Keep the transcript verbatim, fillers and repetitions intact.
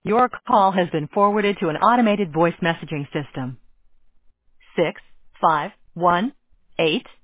Your call has been forwarded to an automated voice messaging system. Six five one eight